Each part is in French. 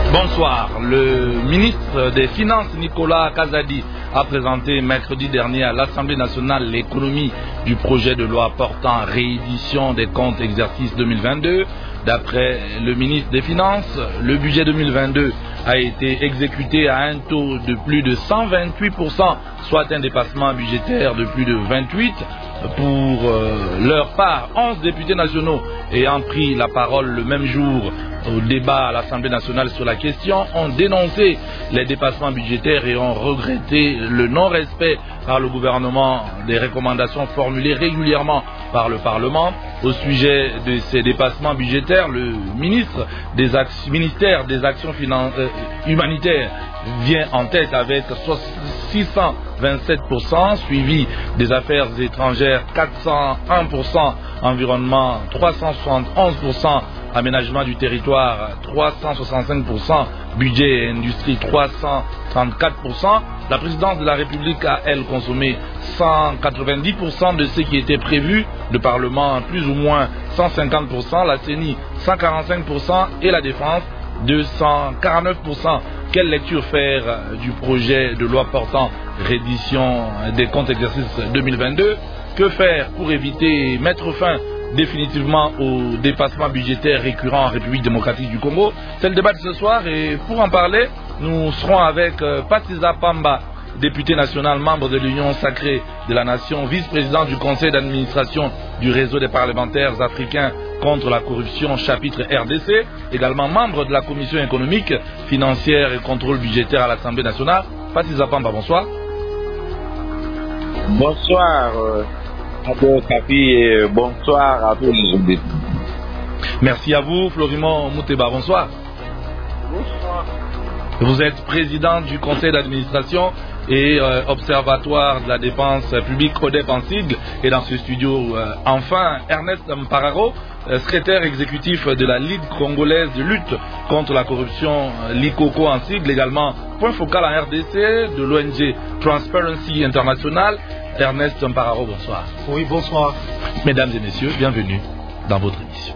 Bonsoir. Le ministre des Finances, Nicolas Kazadi, a présenté mercredi dernier à l'Assemblée nationale l'économie du projet de loi portant réédition des comptes exercice 2022. D'après le ministre des Finances, le budget 2022 a été exécuté à un taux de plus de 128%, soit un dépassement budgétaire de plus de 28%. Pour leur part, 11 députés nationaux ayant pris la parole le même jour au débat à l'Assemblée nationale sur la question ont dénoncé les dépassements budgétaires et ont regretté le non-respect par le gouvernement des recommandations formulées régulièrement par le Parlement. Au sujet de ces dépassements budgétaires, le ministère des Actions humanitaires vient en tête avec 627%, suivi des affaires étrangères 401%, environnement 371%, aménagement du territoire 365%, budget et industrie 334%. La présidence de la République a, elle, consommé 190% de ce qui était prévu, le Parlement plus ou moins 150%, la CENI 145% et la Défense 249%. Quelle lecture faire du projet de loi portant reddition des comptes exercice 2022? Que faire pour éviter et mettre fin définitivement au dépassement budgétaire récurrent en République démocratique du Congo? C'est le débat de ce soir et pour en parler, nous serons avec Patiza Pamba, député national, membre de l'Union sacrée de la Nation, vice-président du conseil d'administration du réseau des parlementaires africains contre la corruption, chapitre RDC, également membre de la commission économique, financière et contrôle budgétaire à l'Assemblée nationale. Patiza Pamba, bonsoir. Bonsoir Abou Kapi et bonsoir à tous les auditeurs. Merci à vous, Florimond Mouteba, bonsoir. Bonsoir. Vous êtes président du conseil d'administration et observatoire de la dépense publique ODEP en sigle. Et dans ce studio, enfin, Ernest Mpararo, secrétaire exécutif de la Ligue congolaise de lutte contre la corruption, LICOCO en sigle, également point focal en RDC de l'ONG Transparency International. Ernest Mpararo, bonsoir. Oui, bonsoir. Mesdames et messieurs, bienvenue dans votre émission.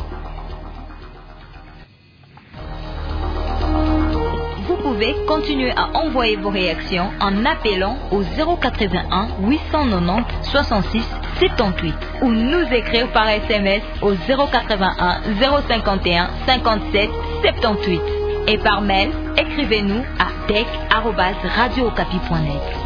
Vous pouvez continuer à envoyer vos réactions en appelant au 081 890 66 78 ou nous écrire par SMS au 081 051 57 78 et par mail, écrivez-nous à tech@radiookapi.net.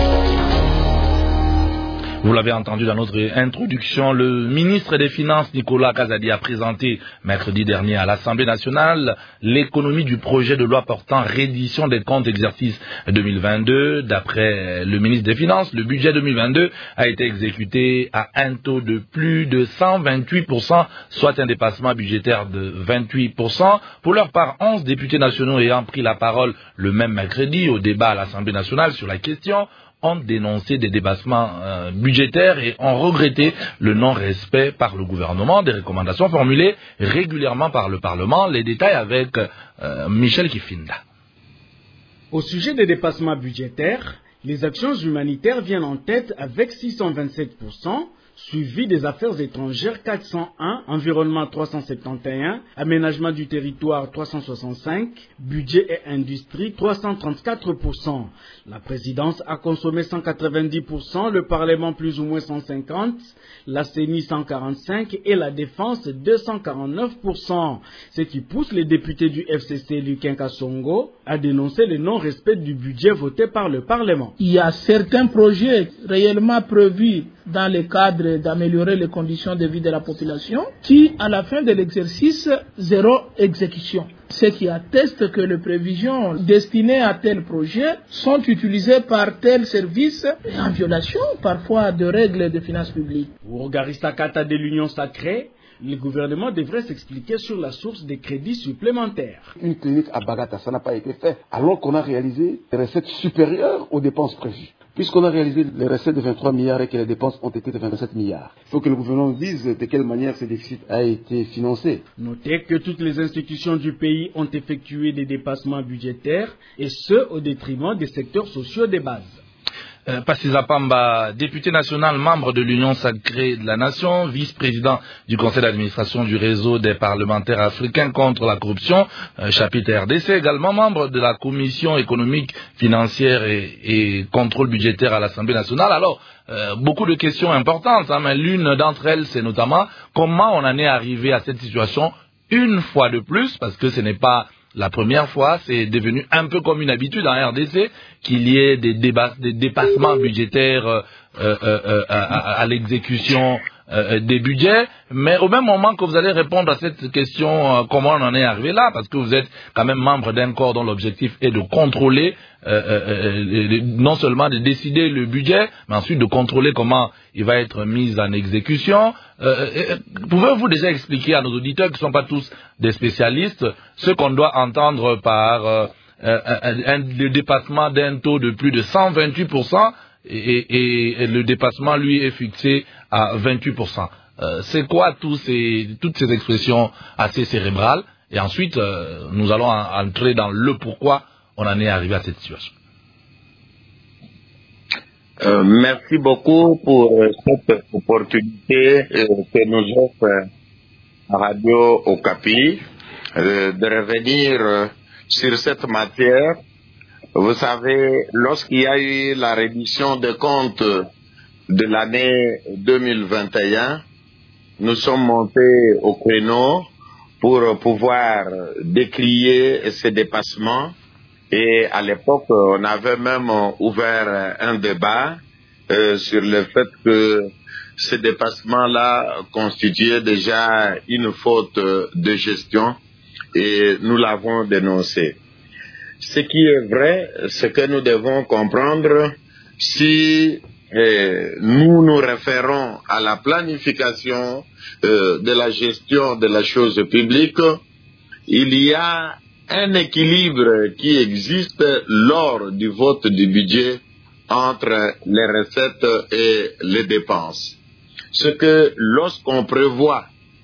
Vous l'avez entendu dans notre introduction, le ministre des Finances, Nicolas Kazadi, a présenté mercredi dernier à l'Assemblée nationale l'économie du projet de loi portant reddition des comptes exercice 2022. D'après le ministre des Finances, le budget 2022 a été exécuté à un taux de plus de 128%, soit un dépassement budgétaire de 28%. Pour leur part, 11 députés nationaux ayant pris la parole le même mercredi au débat à l'Assemblée nationale sur la question ont dénoncé des dépassements budgétaires et ont regretté le non-respect par le gouvernement des recommandations formulées régulièrement par le Parlement. Les détails avec Michel Kifinda. Au sujet des dépassements budgétaires, les actions humanitaires viennent en tête avec 627%, suivi des affaires étrangères 401, environnement 371, aménagement du territoire 365, budget et industrie 334%. La présidence a consommé 190%, le Parlement plus ou moins 150%, la CENI 145% et la Défense 249%. Ce qui pousse les députés du FCC Lukin Kassongo à dénoncer le non-respect du budget voté par le Parlement. Il y a certains projets réellement prévus dans le cadre d'améliorer les conditions de vie de la population qui, à la fin de l'exercice, zéro exécution. Ce qui atteste que les prévisions destinées à tel projet sont utilisées par tel service en violation parfois de règles de finances publiques. Pour Ogarista Kata de l'Union sacrée, le gouvernement devrait s'expliquer sur la source des crédits supplémentaires. Une clinique à Bagata, ça n'a pas été fait, alors qu'on a réalisé des recettes supérieures aux dépenses prévues. Puisqu'on a réalisé les recettes de 23 milliards et que les dépenses ont été de 27 milliards. Il faut que le gouvernement dise de quelle manière ce déficit a été financé. Notez que toutes les institutions du pays ont effectué des dépassements budgétaires et ce au détriment des secteurs sociaux de base. Paciza Pamba, député national, membre de l'Union sacrée de la Nation, vice-président du conseil d'administration du réseau des parlementaires africains contre la corruption, chapitre RDC, également membre de la commission économique, financière et contrôle budgétaire à l'Assemblée nationale. Alors, beaucoup de questions importantes, mais l'une d'entre elles, c'est notamment comment on en est arrivé à cette situation une fois de plus, parce que ce n'est pas la première fois, c'est devenu un peu comme une habitude en RDC qu'il y ait des dépassements budgétaires à l'exécution des budgets, mais au même moment que vous allez répondre à cette question, comment on en est arrivé là, parce que vous êtes quand même membre d'un corps dont l'objectif est de contrôler, non seulement de décider le budget, mais ensuite de contrôler comment il va être mis en exécution. Pouvez-vous déjà expliquer à nos auditeurs qui ne sont pas tous des spécialistes ce qu'on doit entendre par le dépassement d'un taux de plus de 128%, et le dépassement, lui, est fixé à 28%. C'est quoi toutes ces expressions assez cérébrales? Et ensuite, nous allons entrer dans le pourquoi on en est arrivé à cette situation. Merci beaucoup pour cette opportunité que nous offre Radio Okapi de revenir sur cette matière. Vous savez, lorsqu'il y a eu la reddition des comptes de l'année 2021, nous sommes montés au créneau pour pouvoir décrier ces dépassements. Et à l'époque, on avait même ouvert un débat sur le fait que ces dépassements-là constituaient déjà une faute de gestion, et nous l'avons dénoncé. Ce qui est vrai, c'est que nous devons comprendre, si nous nous référons à la planification de la gestion de la chose publique, il y a un équilibre qui existe lors du vote du budget entre les recettes et les dépenses. Ce que lorsqu'on prévoit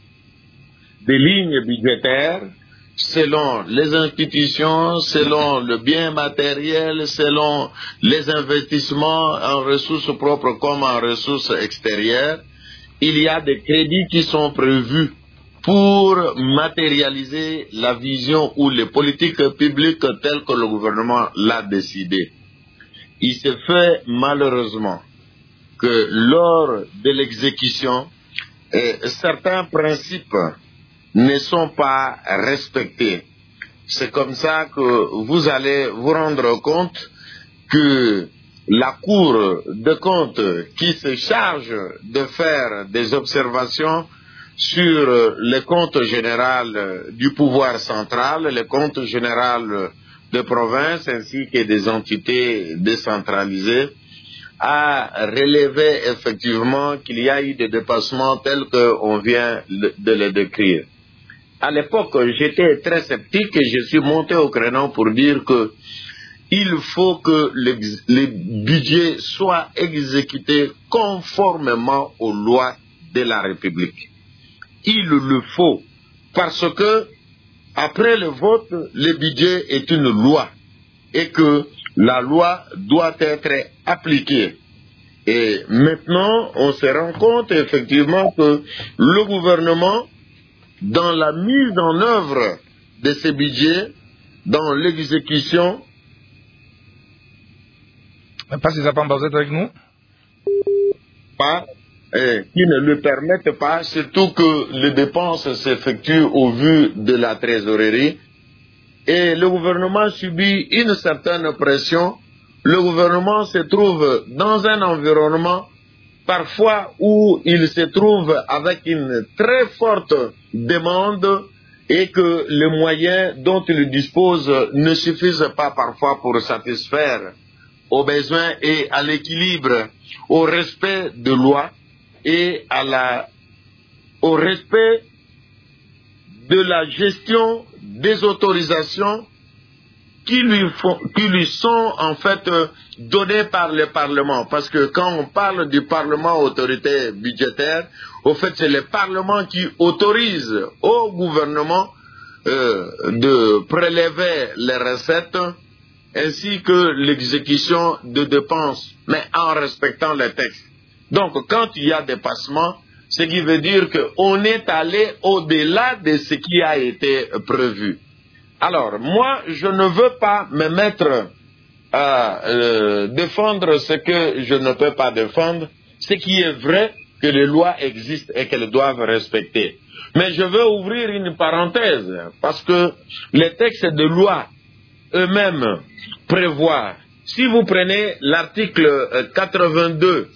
des lignes budgétaires, selon les institutions, selon le bien matériel, selon les investissements en ressources propres comme en ressources extérieures, il y a des crédits qui sont prévus pour matérialiser la vision ou les politiques publiques telles que le gouvernement l'a décidé. Il se fait malheureusement que lors de l'exécution, certains principes ne sont pas respectés. C'est comme ça que vous allez vous rendre compte que la Cour des comptes, qui se charge de faire des observations sur les comptes généraux du pouvoir central, les comptes généraux de province ainsi que des entités décentralisées, a relevé effectivement qu'il y a eu des dépassements tels qu'on vient de les décrire. À l'époque, j'étais très sceptique et je suis monté au créneau pour dire que il faut que les budgets soient exécutés conformément aux lois de la République. Il le faut parce que après le vote, le budget est une loi et que la loi doit être appliquée. Et maintenant, on se rend compte effectivement que le gouvernement, dans la mise en œuvre de ces budgets, dans l'exécution... Paciza Pamba, vous êtes avec nous? Qui ne le permettent pas, surtout que les dépenses s'effectuent au vu de la trésorerie. Et le gouvernement subit une certaine pression. Le gouvernement se trouve dans un environnement parfois où il se trouve avec une très forte demande et que les moyens dont il dispose ne suffisent pas parfois pour satisfaire aux besoins et à l'équilibre, au respect de loi et au respect de la gestion des autorisations qui lui sont en fait données par le Parlement. Parce que quand on parle du Parlement autorité budgétaire, au fait c'est le Parlement qui autorise au gouvernement de prélever les recettes ainsi que l'exécution de dépenses, mais en respectant les textes. Donc, quand il y a dépassement, ce qui veut dire qu'on est allé au-delà de ce qui a été prévu. Alors, moi, je ne veux pas me mettre à défendre ce que je ne peux pas défendre, ce qui est vrai que les lois existent et qu'elles doivent respecter. Mais je veux ouvrir une parenthèse, parce que les textes de loi eux-mêmes prévoient, si vous prenez l'article 82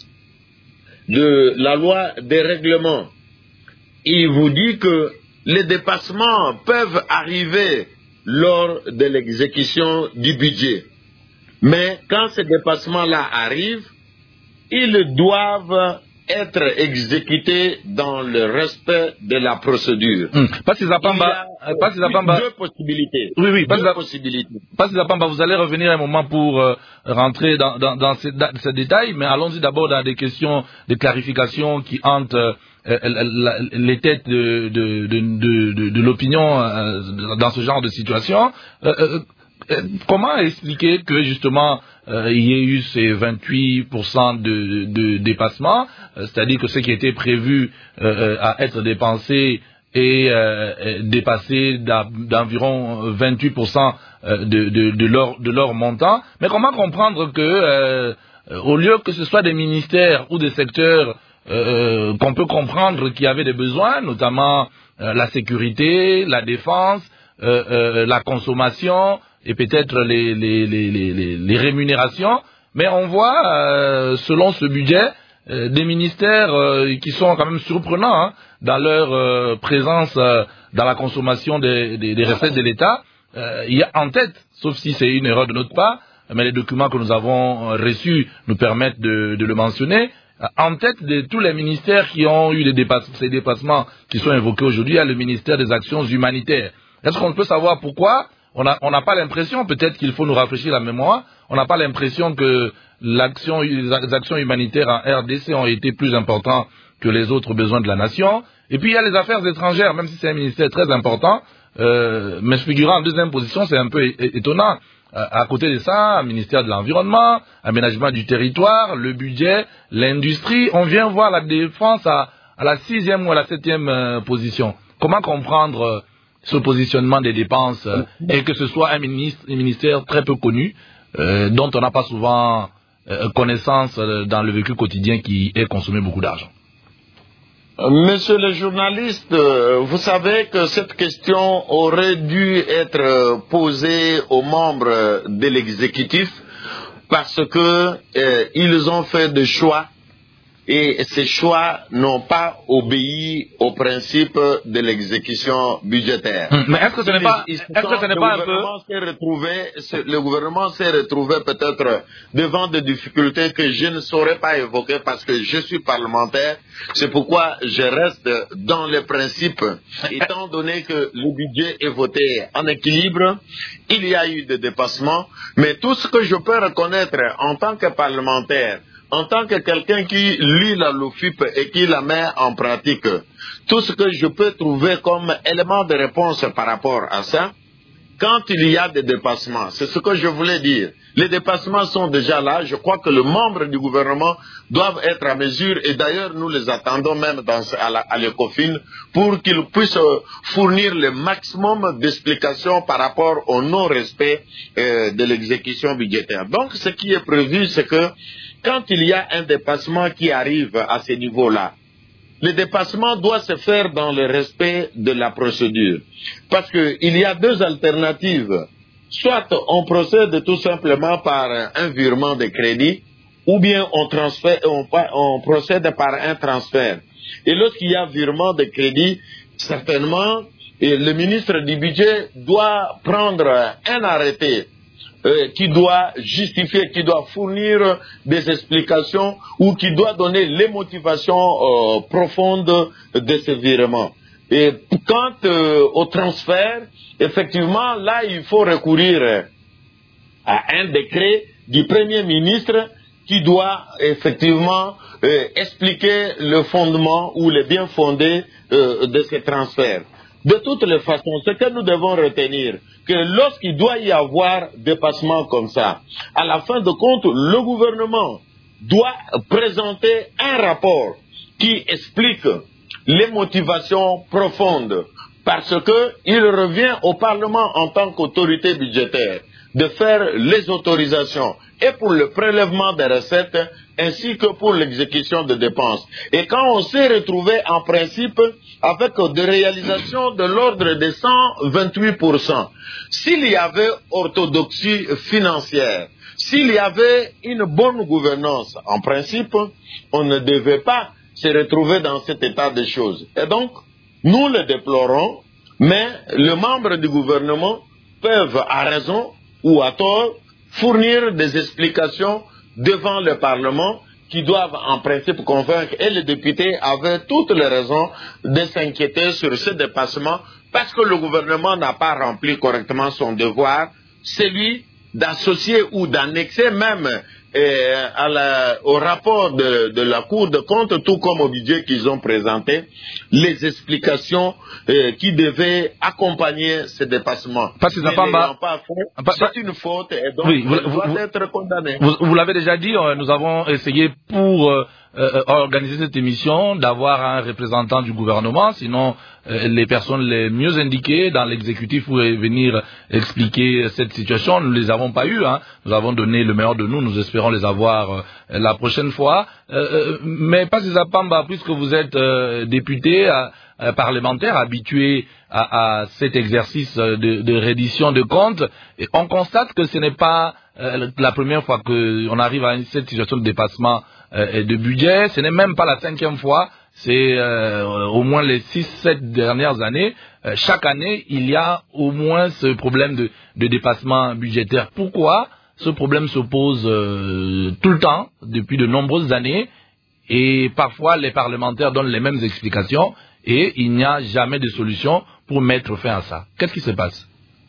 de la loi des règlements, il vous dit que les dépassements peuvent arriver lors de l'exécution du budget. Mais quand ces dépassements-là arrivent, ils doivent être exécutés dans le respect de la procédure. Passi Zapamba, deux possibilités. Oui, deux possibilités. Passi Zapamba, vous allez revenir un moment pour rentrer dans ces détails, mais allons-y d'abord dans des questions de clarification qui hantent les têtes de l'opinion dans ce genre de situation. Comment expliquer que justement il y ait eu ces 28% de dépassement, c'est-à-dire que ce qui était prévu à être dépensé est dépassé d'environ 28% de leur montant. Mais comment comprendre que au lieu que ce soit des ministères ou des secteurs qu'on peut comprendre qu'il y avait des besoins, notamment la sécurité, la défense, la consommation et peut-être les rémunérations, mais on voit, selon ce budget, des ministères qui sont quand même surprenants dans leur présence dans la consommation des recettes de l'État. Il y a en tête, sauf si c'est une erreur de notre part, mais les documents que nous avons reçus nous permettent de le mentionner, en tête de tous les ministères qui ont eu ces dépassements qui sont évoqués aujourd'hui, il y a le ministère des Actions humanitaires. Est-ce qu'on peut savoir pourquoi? On n'a pas l'impression, peut-être qu'il faut nous rafraîchir la mémoire, on n'a pas l'impression que les actions humanitaires en RDC ont été plus importantes que les autres besoins de la nation. Et puis il y a les affaires étrangères, même si c'est un ministère très important, mais figurant en deuxième position, c'est un peu étonnant. À côté de ça, un ministère de l'Environnement, aménagement du territoire, le budget, l'industrie, on vient voir la défense à la 6e ou à la 7e position. Comment comprendre ce positionnement des dépenses et que ce soit un ministère très peu connu, dont on n'a pas souvent connaissance dans le vécu quotidien qui est consommé beaucoup d'argent? Monsieur le journaliste, vous savez que cette question aurait dû être posée aux membres de l'exécutif parce que ils ont fait des choix et ces choix n'ont pas obéi au principe de l'exécution budgétaire. Mais est-ce que ce n'est pas, un peu... Le gouvernement s'est retrouvé peut-être devant des difficultés que je ne saurais pas évoquer parce que je suis parlementaire. C'est pourquoi je reste dans les principes. Étant donné que le budget est voté en équilibre, il y a eu des dépassements, mais tout ce que je peux reconnaître en tant que parlementaire, en tant que quelqu'un qui lit la LOFIP et qui la met en pratique, tout ce que je peux trouver comme élément de réponse par rapport à ça, quand il y a des dépassements, c'est ce que je voulais dire. Les dépassements sont déjà là. Je crois que les membres du gouvernement doivent être à mesure, et d'ailleurs nous les attendons même à l'ECOFIN, pour qu'ils puissent fournir le maximum d'explications par rapport au non-respect de l'exécution budgétaire. Donc ce qui est prévu, c'est que quand il y a un dépassement qui arrive à ce niveau-là, le dépassement doit se faire dans le respect de la procédure. Parce qu'il y a deux alternatives. Soit on procède tout simplement par un virement de crédit, ou bien on procède par un transfert. Et lorsqu'il y a virement de crédit, certainement, le ministre du budget doit prendre un arrêté qui doit justifier, qui doit fournir des explications ou qui doit donner les motivations profondes de ce virement. Et quant au transfert, effectivement, là, il faut recourir à un décret du Premier ministre qui doit effectivement expliquer le fondement ou le bien fondé de ces transferts. De toutes les façons, ce que nous devons retenir, que lorsqu'il doit y avoir dépassement comme ça, à la fin de compte, le gouvernement doit présenter un rapport qui explique les motivations profondes, parce qu'il revient au Parlement en tant qu'autorité budgétaire de faire les autorisations et pour le prélèvement des recettes ainsi que pour l'exécution de dépenses. Et quand on s'est retrouvé en principe avec des réalisations de l'ordre de 128%, s'il y avait orthodoxie financière, s'il y avait une bonne gouvernance, en principe, on ne devait pas se retrouver dans cet état de choses. Et donc, nous le déplorons, mais les membres du gouvernement peuvent, à raison ou à tort, fournir des explications devant le Parlement qui doivent en principe convaincre, et les députés avaient toutes les raisons de s'inquiéter sur ce dépassement parce que le gouvernement n'a pas rempli correctement son devoir, celui d'associer ou d'annexer même au rapport de la Cour de compte, tout comme au budget qu'ils ont présenté, les explications qui devaient accompagner ce dépassement. Parce que c'est une faute et donc oui, elle doit être condamnée. Vous l'avez déjà dit, nous avons essayé pour organiser cette émission d'avoir un représentant du gouvernement, sinon les personnes les mieux indiquées dans l'exécutif pourraient venir expliquer cette situation. Nous ne les avons pas eues, hein. Nous avons donné le meilleur de nous, nous espérons les avoir la prochaine fois. Mais Passisa Pamba, puisque vous êtes député, parlementaire, habitué à cet exercice de reddition de comptes, et on constate que ce n'est pas la première fois qu'on arrive à cette situation de dépassement de budget, ce n'est même pas la 5e fois, c'est au moins les 6-7 dernières années. Chaque année, il y a au moins ce problème de dépassement budgétaire. Pourquoi ce problème se pose tout le temps, depuis de nombreuses années, et parfois les parlementaires donnent les mêmes explications, et il n'y a jamais de solution pour mettre fin à ça. Qu'est-ce qui se passe?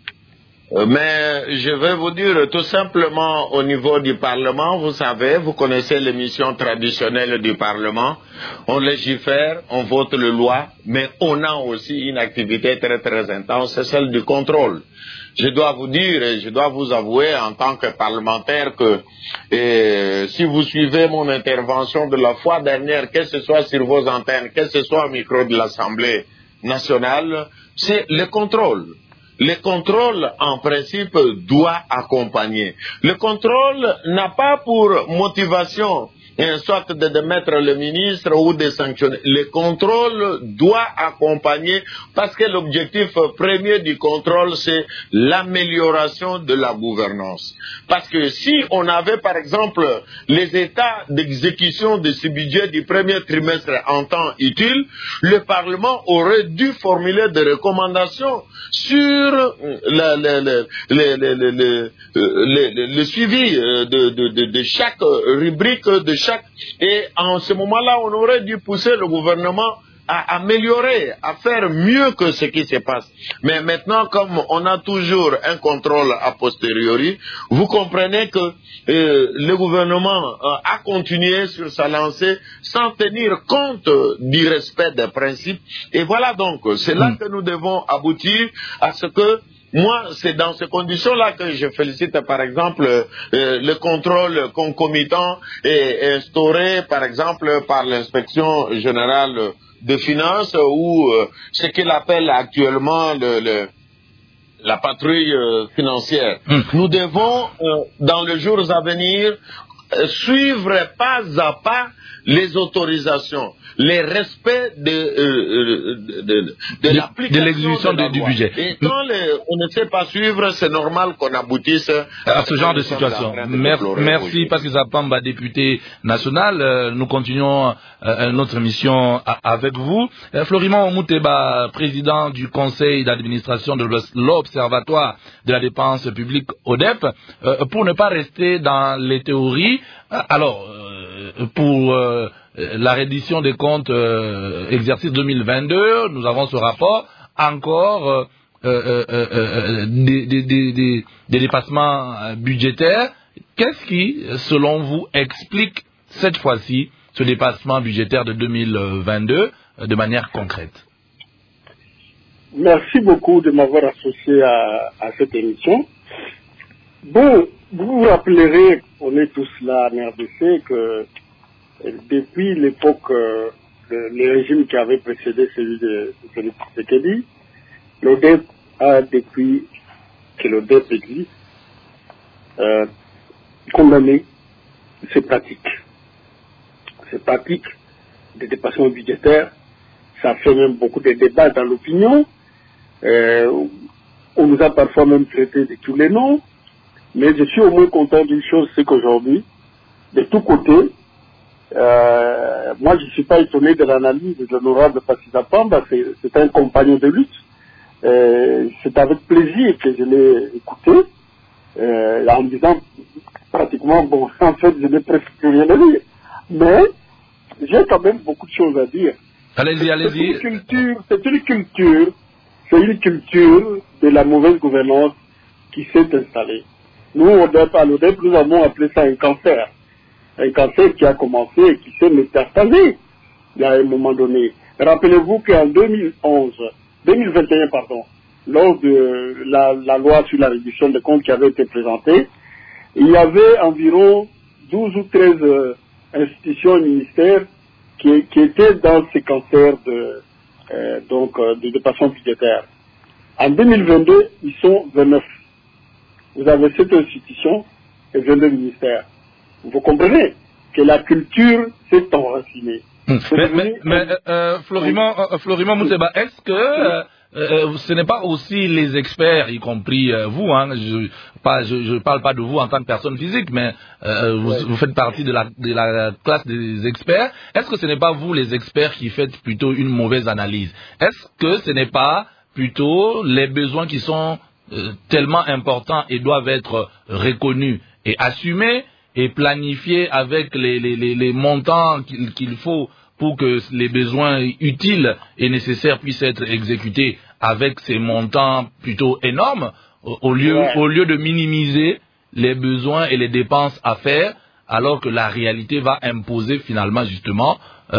Mais je vais vous dire tout simplement au niveau du Parlement, vous savez, vous connaissez l'émission traditionnelle du Parlement, on légifère, on vote les lois, mais on a aussi une activité très très intense, c'est celle du contrôle. Je dois vous dire et je dois vous avouer en tant que parlementaire que si vous suivez mon intervention de la fois dernière, que ce soit sur vos antennes, que ce soit au micro de l'Assemblée nationale, c'est le contrôle. Le contrôle, en principe, doit accompagner. Le contrôle n'a pas pour motivation soit de démettre le ministre ou de sanctionner. Le contrôle doit accompagner parce que l'objectif premier du contrôle, c'est l'amélioration de la gouvernance. Parce que si on avait, par exemple, les états d'exécution de ce budget du premier trimestre en temps utile, le Parlement aurait dû formuler des recommandations sur le suivi de chaque rubrique, de chaque... Et en ce moment-là, on aurait dû pousser le gouvernement à améliorer, à faire mieux que ce qui se passe. Mais maintenant, comme on a toujours un contrôle a posteriori, vous comprenez que le gouvernement a continué sur sa lancée sans tenir compte du respect des principes. Et voilà donc, c'est là que nous devons aboutir à ce que moi, c'est dans ces conditions-là que je félicite, par exemple, le contrôle concomitant et instauré, par exemple, par l'inspection générale des finances ou ce qu'il appelle actuellement la patrouille financière. Nous devons, dans les jours à venir, suivre pas à pas les autorisations, les respects de l'exécution du budget. Et quand on ne sait pas suivre, c'est normal qu'on aboutisse à ce genre de situation. Merci Passisa Pamba, député national. Nous continuons notre émission avec vous. Florimond Mouteba, président du conseil d'administration de l'Observatoire de la dépense publique ODEP. Pour ne pas rester dans les théories, alors, pour la reddition des comptes exercice 2022, nous avons ce rapport, encore des dépassements budgétaires. Qu'est-ce qui, selon vous, explique cette fois-ci ce dépassement budgétaire de 2022 de manière concrète? Merci beaucoup de m'avoir associé à cette émission. Bon, vous vous rappellerez, on est tous là en RDC, que depuis l'époque, le régime qui avait précédé celui de Tshisekedi, l'ODEP a, depuis que l'ODEP existe, condamné ces pratiques. Ces pratiques de dépassement budgétaire, ça fait même beaucoup de débats dans l'opinion. On nous a parfois même traité de tous les noms. Mais je suis au moins content d'une chose, c'est qu'aujourd'hui, de tous côtés, moi je ne suis pas étonné de l'analyse de l'honorable Passisa Pamba, c'est un compagnon de lutte. C'est avec plaisir que je l'ai écouté, en me disant pratiquement, bon, en fait, je n'ai presque plus rien à dire. Mais j'ai quand même beaucoup de choses à dire. Allez-y. C'est une culture de la mauvaise gouvernance qui s'est installée. Nous, à l'ODEP, nous avons appelé ça un cancer. Un cancer qui a commencé et qui s'est métastasé à un moment donné. Rappelez-vous qu'en 2021, lors de la loi sur la réduction des comptes qui avait été présentée, il y avait environ 12 ou 13 institutions et ministères qui étaient dans ces cancers de dépassement budgétaire. En 2022, ils sont 29. Vous avez 7 institutions et 22 ministères. Vous comprenez que la culture s'est enracinée. Mais Florimond Mouteba, est-ce que ce n'est pas aussi les experts, y compris vous, hein, je parle pas de vous en tant que personne physique, mais vous faites partie de la classe des experts. Est-ce que ce n'est pas vous, les experts, qui faites plutôt une mauvaise analyse? Est-ce que ce n'est pas plutôt les besoins qui sont tellement importants et doivent être reconnus et assumés et planifiés avec les montants qu'il faut pour que les besoins utiles et nécessaires puissent être exécutés avec ces montants plutôt énormes, au lieu de minimiser les besoins et les dépenses à faire, alors que la réalité va imposer finalement justement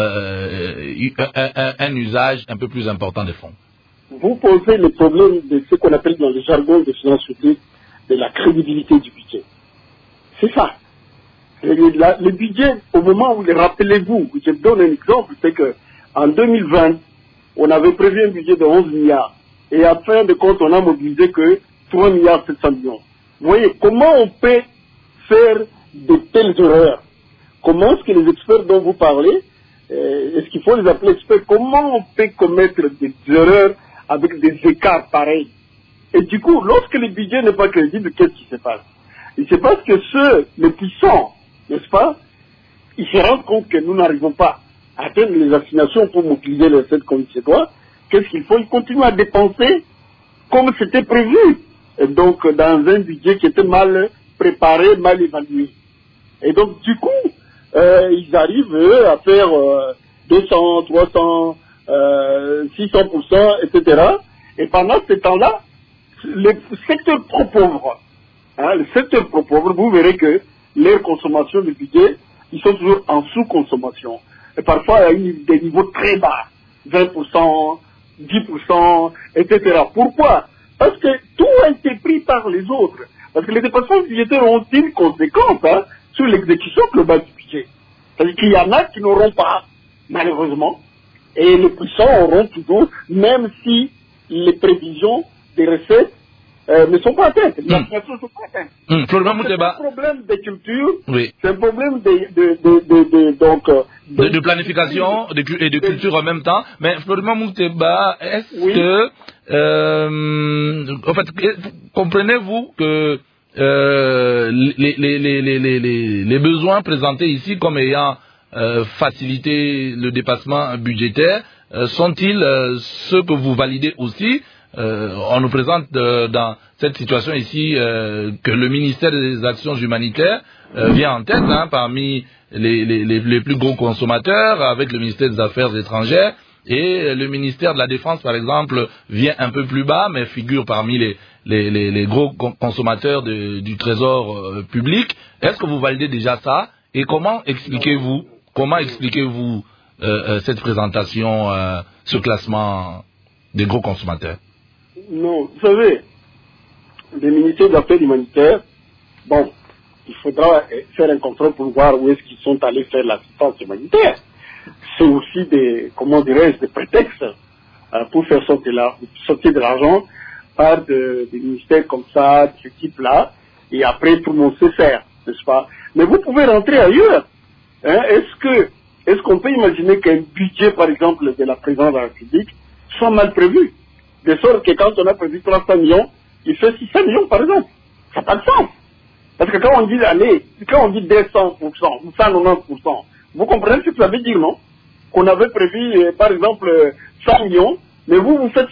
un usage un peu plus important des fonds. Vous posez le problème de ce qu'on appelle dans le jargon de finances publiques de la crédibilité du budget. C'est ça. Le budget, au moment où, rappelez-vous, je donne un exemple, c'est que en 2020, on avait prévu un budget de 11 milliards. Et à fin de compte, on a mobilisé que 3 milliards 700 millions. Vous voyez, comment on peut faire de telles erreurs? Comment est-ce que les experts dont vous parlez, est-ce qu'il faut les appeler experts? Comment on peut commettre des erreurs avec des écarts pareils? Et du coup, lorsque le budget n'est pas crédible, qu'est-ce qui se passe? Il se passe que les puissants, n'est-ce pas, ils se rendent compte que nous n'arrivons pas à atteindre les assignations pour mobiliser les recettes comme il se doit. Qu'est-ce qu'il faut? Ils continuent à dépenser comme c'était prévu. Et donc, dans un budget qui était mal préparé, mal évalué. Et donc, du coup, ils arrivent, eux, à faire 200, 300, 600%, etc. Et pendant ce temps-là, le secteur trop pauvre, vous verrez que leur consommation de budget, ils sont toujours en sous-consommation. Et parfois, il y a des niveaux très bas, 20%, 10%, etc. Pourquoi? Parce que tout a été pris par les autres. Parce que les dépassements budgétaires ont une conséquence sur l'exécution globale du budget. C'est-à-dire qu'il y en a qui n'auront pas, malheureusement, et les puissants auront toujours, même si les prévisions des recettes ne sont pas atteintes. Les assignations ne sont pas atteintes. C'est un problème de culture, c'est un problème de planification et de culture en même temps. Mais Florimond Mouteba, est-ce que, en fait, comprenez-vous que les besoins présentés ici comme ayant facilité le dépassement budgétaire, sont-ils ceux que vous validez aussi? On nous présente dans cette situation ici que le ministère des Actions humanitaires vient en tête parmi les plus gros consommateurs, avec le ministère des Affaires étrangères, et le ministère de la Défense, par exemple, vient un peu plus bas, mais figure parmi les gros consommateurs du trésor public. Est-ce que vous validez déjà ça? Et comment expliquez-vous cette présentation, ce classement des gros consommateurs? Non, vous savez, les ministères des Affaires humanitaires, bon, il faudra faire un contrôle pour voir où est-ce qu'ils sont allés faire l'assistance humanitaire. C'est aussi des, comment dirais-je, des prétextes pour faire sortir de l'argent par des ministères comme ça, de ce type-là, et après tout le monde sait faire, n'est-ce pas? Mais vous pouvez rentrer ailleurs. Hein? Est-ce qu'on peut imaginer qu'un budget, par exemple, de la présidence de la République soit mal prévu? De sorte que quand on a prévu 300 millions, il fait 600 millions, par exemple. Ça n'a pas de sens. Parce que quand on dit 200% ou 190%, vous comprenez ce que ça veut dire, non? Qu'on avait prévu, par exemple, 100 millions, mais vous faites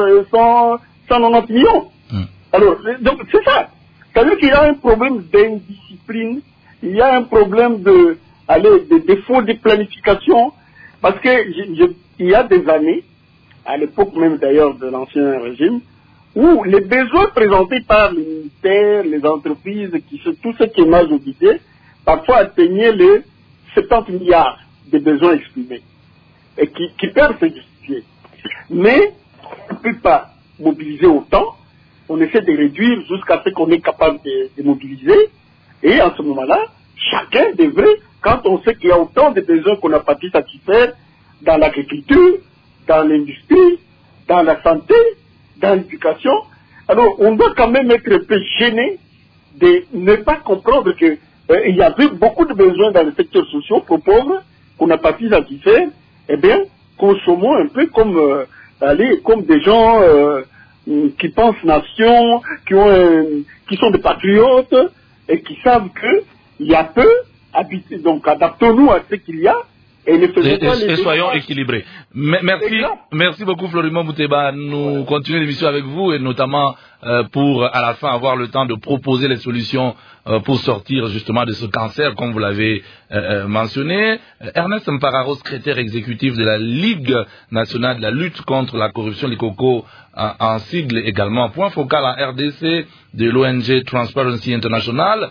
190 millions. Alors, donc c'est ça. C'est-à-dire qu'il y a un problème d'indiscipline, il y a un problème de défaut de planification, parce que il y a des années, à l'époque même d'ailleurs de l'ancien régime, où les besoins présentés par les ministères, les entreprises, tout ce qui est mal audité, parfois atteignaient les 70 milliards de besoins exprimés, et qui peuvent se justifier. Mais on ne peut pas mobiliser autant, on essaie de réduire jusqu'à ce qu'on est capable de mobiliser, et en ce moment-là, chacun devrait, quand on sait qu'il y a autant de besoins qu'on n'a pas pu satisfaire dans l'agriculture, dans l'industrie, dans la santé, dans l'éducation, alors on doit quand même être un peu gêné de ne pas comprendre que il y avait beaucoup de besoins dans les secteurs sociaux pour pauvres qu'on n'a pas pu satisfaire. Eh bien, consommons un peu comme des gens qui pensent nation, qui sont des patriotes et qui savent que il y a peu, donc adaptons-nous à ce qu'il y a. Et soyons équilibrés. Merci beaucoup Florimond Mouteba. Nous continuons l'émission avec vous et notamment pour à la fin avoir le temps de proposer les solutions pour sortir justement de ce cancer comme vous l'avez mentionné. Ernest Mpararo, secrétaire exécutif de la Ligue nationale de la lutte contre la corruption, l'ICOCO en sigle également, point focal en RDC de l'ONG Transparency International.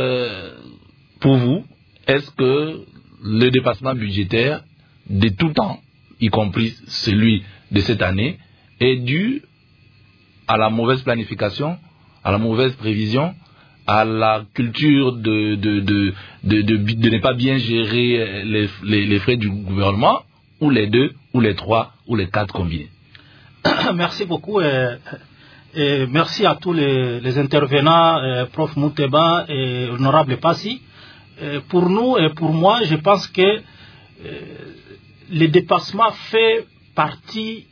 Pour vous, est-ce que le dépassement budgétaire de tout temps, y compris celui de cette année, est dû à la mauvaise planification, à la mauvaise prévision, à la culture de ne pas bien gérer les frais du gouvernement, ou les deux, ou les trois, ou les quatre combinés? Merci beaucoup et merci à tous les intervenants, Prof Mouteba et Honorable Passy. Pour nous et pour moi, je pense que le dépassement fait partie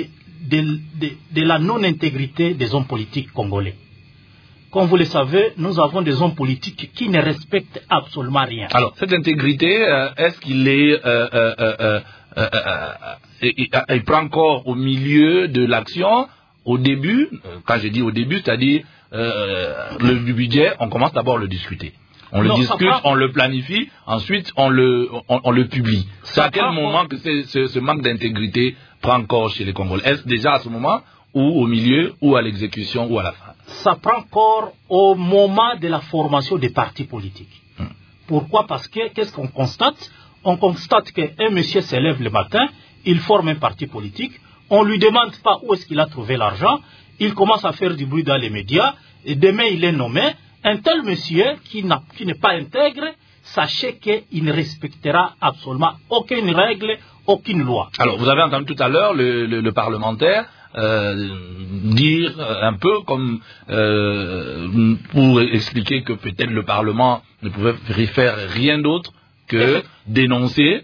de la non-intégrité des hommes politiques congolais. Comme vous le savez, nous avons des hommes politiques qui ne respectent absolument rien. Alors, cette intégrité, est-ce qu'il est... il prend corps au milieu de l'action, au début, quand je dis au début, c'est-à-dire le budget, on commence d'abord à le discuter. On le discute, on le planifie, ensuite on le publie. C'est à quel moment que ce manque d'intégrité prend corps chez les Congolais? Est-ce déjà à ce moment, ou au milieu, ou à l'exécution, ou à la fin? Ça prend corps au moment de la formation des partis politiques. Pourquoi? Parce que, qu'est-ce qu'on constate? On constate qu'un monsieur se lève le matin, il forme un parti politique, on ne lui demande pas où est-ce qu'il a trouvé l'argent, il commence à faire du bruit dans les médias, et demain il est nommé. Un tel monsieur qui n'est pas intègre, sachez qu'il ne respectera absolument aucune règle, aucune loi. Alors, vous avez entendu tout à l'heure le parlementaire dire un peu comme pour expliquer que peut-être le Parlement ne pouvait faire rien d'autre que dénoncer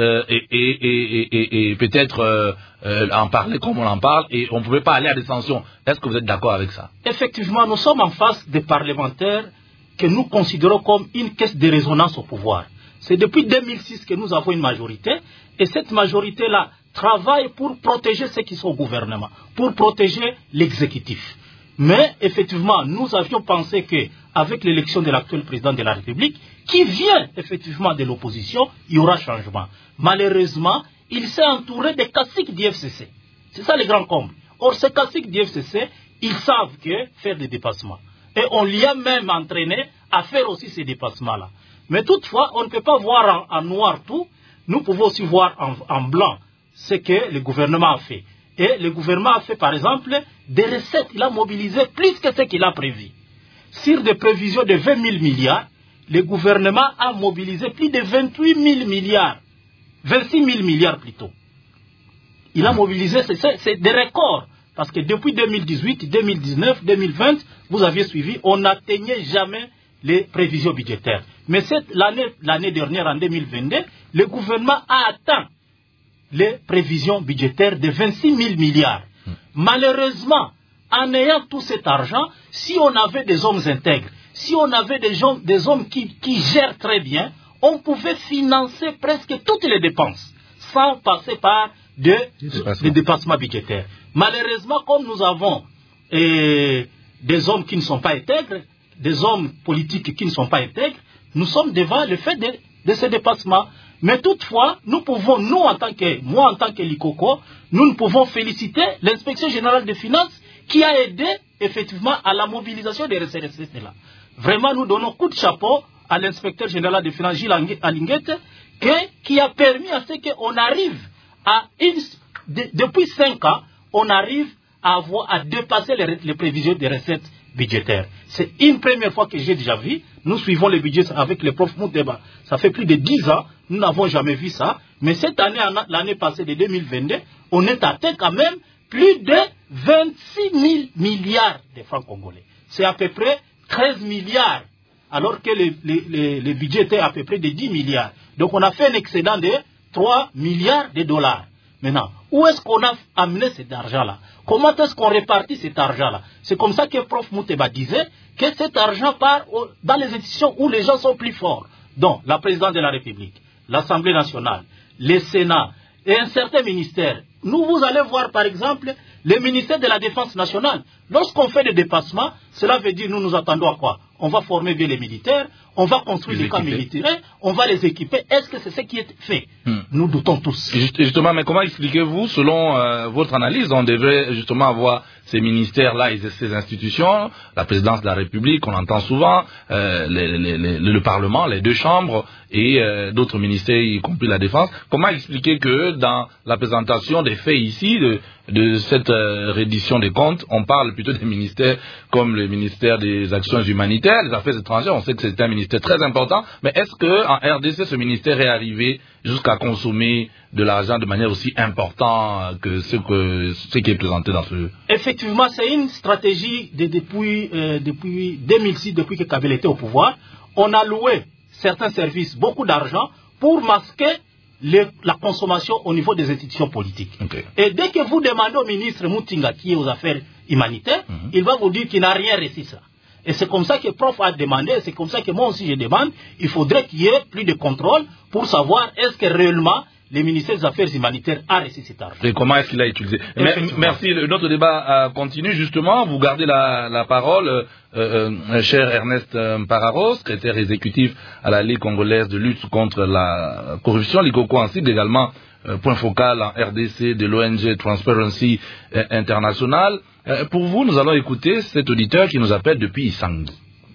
et peut-être en parler comme on en parle, et on ne pouvait pas aller à des sanctions. Est-ce que vous êtes d'accord avec ça? Effectivement, nous sommes en face des parlementaires que nous considérons comme une caisse de résonance au pouvoir. C'est depuis 2006 que nous avons une majorité, et cette majorité-là travaille pour protéger ceux qui sont au gouvernement, pour protéger l'exécutif. Mais effectivement, nous avions pensé qu'avec l'élection de l'actuel président de la République, qui vient effectivement de l'opposition, il y aura changement. Malheureusement, il s'est entouré des caciques du FCC. C'est ça le grand comble. Or, ces caciques du FCC, ils savent faire des dépassements. Et on l'y a même entraîné à faire aussi ces dépassements-là. Mais toutefois, on ne peut pas voir en noir tout. Nous pouvons aussi voir en blanc ce que le gouvernement a fait. Et le gouvernement a fait, par exemple, des recettes. Il a mobilisé plus que ce qu'il a prévu. Sur des prévisions de 20 000 milliards, le gouvernement a mobilisé plus de 28 000 milliards. 26 000 milliards plutôt. Il a mobilisé, c'est des records. Parce que depuis 2018, 2019, 2020, vous aviez suivi, on n'atteignait jamais les prévisions budgétaires. Mais l'année dernière, en 2022, le gouvernement a atteint les prévisions budgétaires de 26 000 milliards. Malheureusement, en ayant tout cet argent, si on avait des hommes intègres, si on avait des hommes qui gèrent très bien, on pouvait financer presque toutes les dépenses, sans passer par des dépassements budgétaires. Malheureusement, comme nous avons des hommes qui ne sont pas intègres, des hommes politiques qui ne sont pas intègres, nous sommes devant le fait de ces dépassements. Mais toutefois, nous pouvons, moi en tant que Likoko, nous pouvons féliciter l'inspection générale des finances qui a aidé effectivement à la mobilisation des recettes. Vraiment, nous donnons coup de chapeau à l'inspecteur général des finances, Gilles Alinguette, qui a permis à ce qu'on arrive depuis 5 ans, on arrive à dépasser les prévisions des recettes budgétaires. C'est une première fois que j'ai déjà vu. Nous suivons les budgets avec le prof Mouteba. Ça fait plus de 10 ans, nous n'avons jamais vu ça. Mais cette année, l'année passée de 2022, on est atteint quand même plus de 26 000 milliards de francs congolais. C'est à peu près 13 milliards, alors que le budget était à peu près de 10 milliards. Donc on a fait un excédent de 3 milliards de dollars. Maintenant, où est-ce qu'on a amené cet argent-là? Comment est-ce qu'on répartit cet argent-là? C'est comme ça que Prof Mouteba disait que cet argent part dans les institutions où les gens sont plus forts. Donc, la présidence de la République, l'Assemblée nationale, le Sénat et un certain ministère. Vous allez voir par exemple le ministère de la Défense nationale. Lorsqu'on fait des dépassements, cela veut dire nous attendons à quoi? On va former bien les militaires, on va construire des camps militaires, on va les équiper. Est-ce que c'est ce qui est fait? Nous doutons tous. Justement, mais comment expliquez-vous, selon votre analyse, on devrait justement avoir ces ministères-là et ces institutions, la présidence de la République, on entend souvent, le Parlement, les 2 chambres et d'autres ministères, y compris la Défense. Comment expliquer que dans la présentation des faits ici, de cette reddition des comptes, on parle plutôt des ministères comme le ministère des Actions humanitaires, des Affaires étrangères, on sait que c'est un ministère très important, mais est-ce qu'en RDC, ce ministère est arrivé jusqu'à consommer de l'argent de manière aussi importante que ce qui est présenté dans ce... Effectivement, c'est une stratégie depuis 2006, depuis que Kabila était au pouvoir. On a loué certains services, beaucoup d'argent, pour masquer la consommation au niveau des institutions politiques. Okay. Et dès que vous demandez au ministre Moutinga, qui est aux affaires humanitaires, il va vous dire qu'il n'a rien reçu ça. Et c'est comme ça que Prof a demandé, et c'est comme ça que moi aussi je demande, il faudrait qu'il y ait plus de contrôle pour savoir est-ce que réellement le ministère des Affaires humanitaires a reçu cet argent. Et comment est-ce qu'il a utilisé? Merci, notre débat continue justement. Vous gardez la parole, cher Ernest Mpararo, secrétaire exécutif à la Ligue congolaise de lutte contre la corruption, Likoko en cible également, point focal en RDC de l'ONG Transparency International. Pour vous, nous allons écouter cet auditeur qui nous appelle depuis Isangi.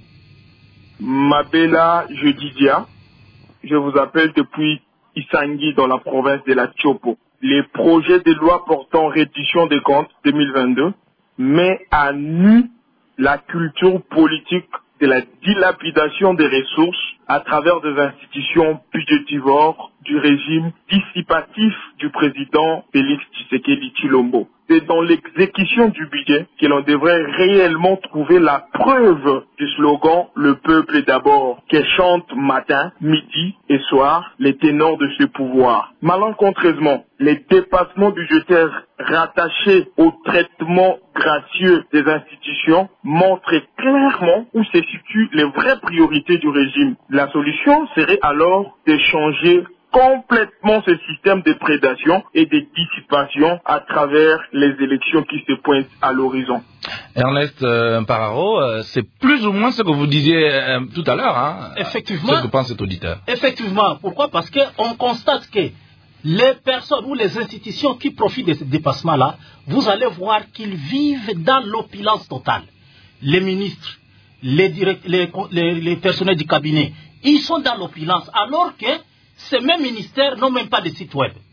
Mabela Jedidia, je vous appelle depuis Isangi dans la province de la Tchopo. Les projets de loi portant reddition des comptes 2022 met à nu la culture politique de la dilapidation des ressources à travers des institutions budgétivores du régime dissipatif du président Félix Tshisekedi Tshilombo. C'est dans l'exécution du budget que l'on devrait réellement trouver la preuve du slogan « Le peuple d'abord » que chantent matin, midi et soir les ténors de ce pouvoir. Malencontreusement, les dépassements budgétaires rattachés au traitement gracieux des institutions montrent clairement où se situent les vraies priorités du régime. La solution serait alors de changer complètement ce système de prédation et de dissipation à travers les élections qui se pointent à l'horizon. Ernest Mpararo, c'est plus ou moins ce que vous disiez tout à l'heure, hein? Effectivement. Ce que pense cet auditeur. Effectivement. Pourquoi? Parce qu'on constate que les personnes ou les institutions qui profitent de ce dépassement-là, vous allez voir qu'ils vivent dans l'opulence totale. Les ministres, les personnels du cabinet, ils sont dans l'opulence, alors que ces mêmes ministères n'ont même pas de site web.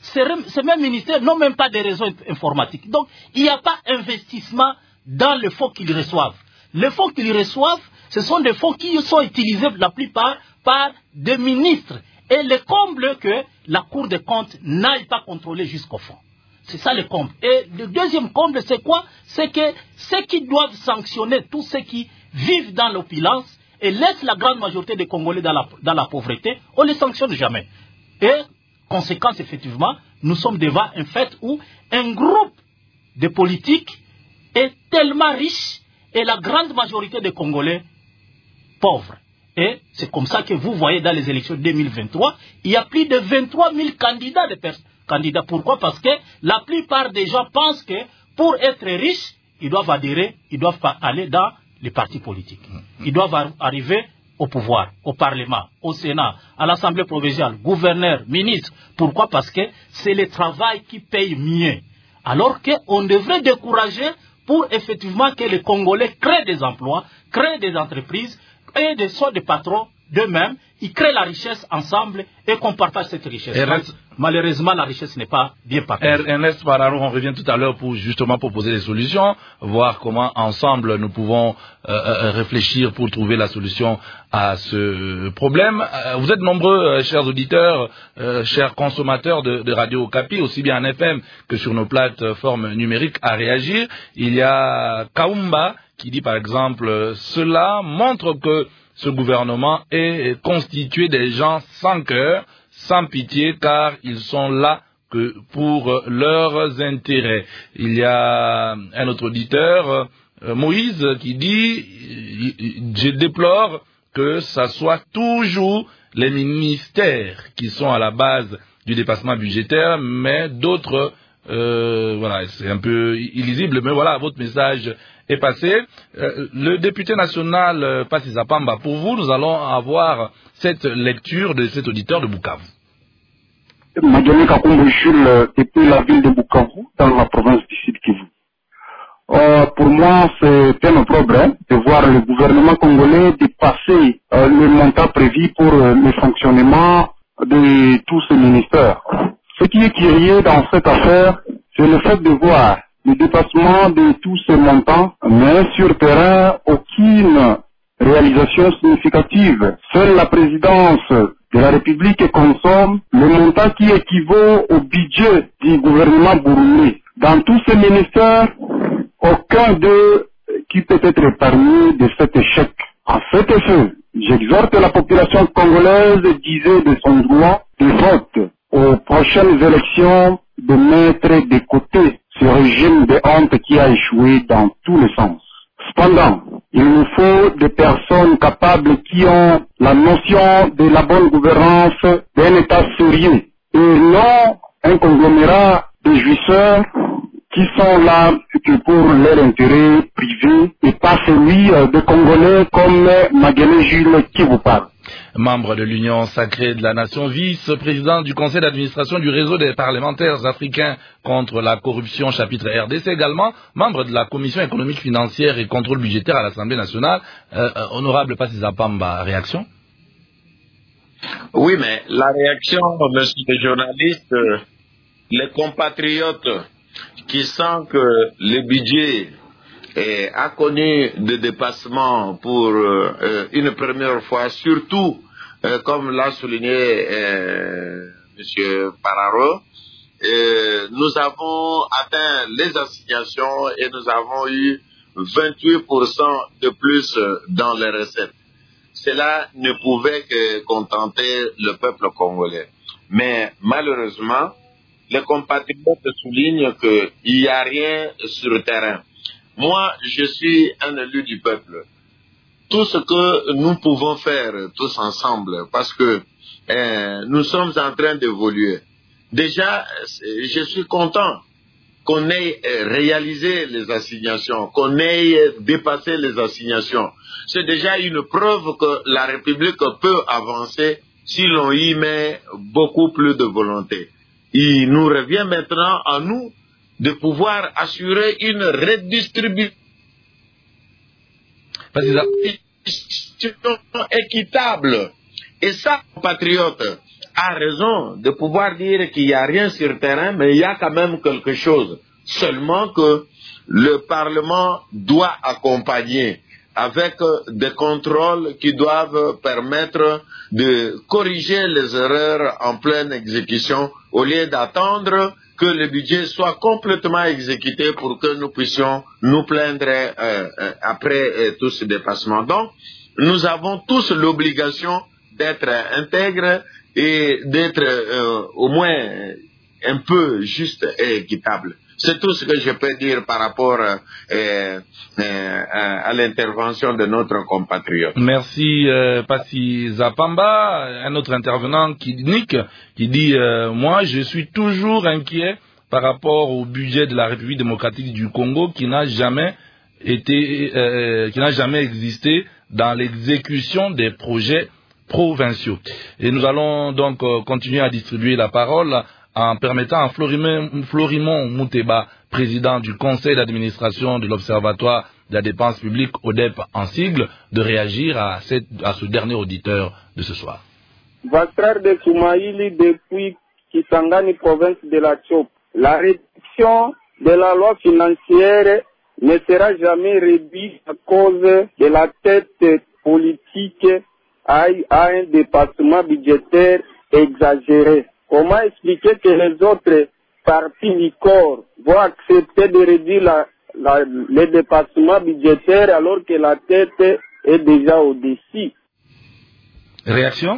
ces mêmes ministères n'ont même pas de réseaux informatiques. Donc, il n'y a pas d'investissement dans les fonds qu'ils reçoivent. Les fonds qu'ils reçoivent, ce sont des fonds qui sont utilisés la plupart par des ministres. Et le comble que la Cour des comptes n'aille pas contrôler jusqu'au fond. C'est ça le comble. Et le deuxième comble, c'est quoi? C'est que ceux qui doivent sanctionner tous ceux qui vivent dans l'opulence et laissent la grande majorité des Congolais dans la pauvreté, on ne les sanctionne jamais. Et, conséquence, effectivement, nous sommes devant un fait où un groupe de politiques est tellement riche et la grande majorité des Congolais pauvres. Et c'est comme ça que vous voyez dans les élections 2023, il y a plus de 23 000 candidats. Pourquoi? Parce que la plupart des gens pensent que pour être riches, ils doivent adhérer, ils doivent aller dans les partis politiques. Ils doivent arriver au pouvoir, au Parlement, au Sénat, à l'Assemblée provinciale, gouverneur, ministre. Pourquoi? Parce que c'est le travail qui paye mieux. Alors qu'on devrait décourager pour effectivement que les Congolais créent des emplois, créent des entreprises et des patrons d'eux-mêmes. Ils créent la richesse ensemble et qu'on partage cette richesse. Malheureusement, la richesse n'est pas bien partagée. Ernest Pararo, on revient tout à l'heure pour justement proposer des solutions, voir comment ensemble nous pouvons réfléchir pour trouver la solution à ce problème. Vous êtes nombreux, chers auditeurs, chers consommateurs de Radio Okapi, aussi bien en FM que sur nos plateformes numériques, à réagir. Il y a Kaumba qui dit par exemple, cela montre que ce gouvernement est constitué des gens sans cœur, sans pitié, car ils sont là que pour leurs intérêts. Il y a un autre auditeur, Moïse, qui dit « Je déplore que ça soit toujours les ministères qui sont à la base du dépassement budgétaire, mais d'autres, voilà, c'est un peu illisible, mais voilà, votre message est passé. Le député national Passisa Pamba, pour vous, nous allons avoir cette lecture de cet auditeur de Bukavu. Madjani Kakumbo Jules, depuis la ville de Bukavu, dans la province du Sud Kivu. Pour moi, c'est un problème de voir le gouvernement congolais dépasser le montant prévu pour le fonctionnement de tous ces ministères. Ce qui est curieux dans cette affaire, c'est le fait de voir le dépassement de tous ces montants, mais sur terrain, aucune réalisation significative. Seule la présidence de la République consomme le montant qui équivaut au budget du gouvernement burundais. Dans tous ces ministères, aucun d'eux qui peut être épargné de cet échec. À cet effet, j'exhorte la population congolaise d'user de son droit de vote aux prochaines élections de mettre de côté ce régime de honte qui a échoué dans tous les sens. Cependant, il nous faut des personnes capables qui ont la notion de la bonne gouvernance d'un État sérieux et non un conglomérat de jouisseurs qui sont là que pour leur intérêt privé et pas celui de Congolais comme Magene Jules qui vous parle. Membre de l'Union sacrée de la Nation, vice-président du conseil d'administration du réseau des parlementaires africains contre la corruption, chapitre RDC également, membre de la commission économique, financière et contrôle budgétaire à l'Assemblée nationale. Honorable Passisa Pamba, réaction? Oui, mais la réaction, monsieur le journaliste, les compatriotes qui sentent que le budget a connu des dépassements pour une première fois, surtout, comme l'a souligné M. Pararo, nous avons atteint les assignations et nous avons eu 28% de plus dans les recettes. Cela ne pouvait que contenter le peuple congolais. Mais malheureusement, les compatriotes soulignent qu'il n'y a rien sur le terrain. Moi, je suis un élu du peuple. Tout ce que nous pouvons faire tous ensemble, parce que nous sommes en train d'évoluer. Déjà, je suis content qu'on ait réalisé les assignations, qu'on ait dépassé les assignations. C'est déjà une preuve que la République peut avancer si l'on y met beaucoup plus de volonté. Il nous revient maintenant à nous de pouvoir assurer une redistribution équitable. Et ça, compatriotes, a raison de pouvoir dire qu'il n'y a rien sur le terrain, mais il y a quand même quelque chose. Seulement que le Parlement doit accompagner avec des contrôles qui doivent permettre de corriger les erreurs en pleine exécution au lieu d'attendre que le budget soit complètement exécuté pour que nous puissions nous plaindre après tout ce dépassement. Donc, nous avons tous l'obligation d'être intègres et d'être au moins un peu juste et équitable. C'est tout ce que je peux dire par rapport à l'intervention de notre compatriote. Merci, Passi Zapamba. Un autre intervenant qui dit moi, je suis toujours inquiet par rapport au budget de la République démocratique du Congo qui n'a jamais existé dans l'exécution des projets provinciaux. Et nous allons donc continuer à distribuer la parole en permettant à Florimond Mouteba, président du conseil d'administration de l'Observatoire de la dépense publique ODEP en sigle, de réagir à ce dernier auditeur de ce soir. Vastrar de Soumaïli depuis Kisangani, province de la Tchop. La réduction de la loi financière ne sera jamais réduite à cause de la tête politique à un dépassement budgétaire exagéré. Comment expliquer que les autres partis du corps vont accepter de réduire les dépassements budgétaires alors que la tête est déjà au-dessus? Réaction?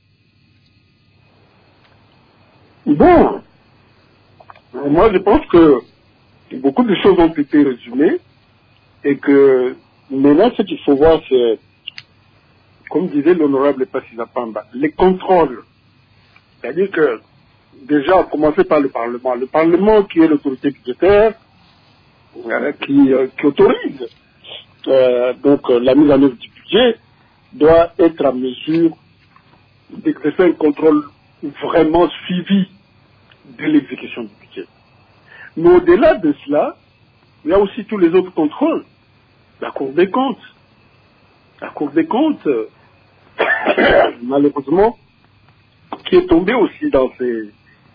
Bon, moi je pense que beaucoup de choses ont été résumées et que maintenant ce qu'il faut voir c'est, comme disait l'honorable Passi Zapamba, les contrôles. C'est-à-dire que, déjà, à commencer par le Parlement qui est l'autorité budgétaire, qui autorise donc la mise en œuvre du budget, doit être en mesure d'exercer un contrôle vraiment suivi de l'exécution du budget. Mais au-delà de cela, il y a aussi tous les autres contrôles. La Cour des comptes. La Cour des comptes, malheureusement, qui est tombé aussi dans ces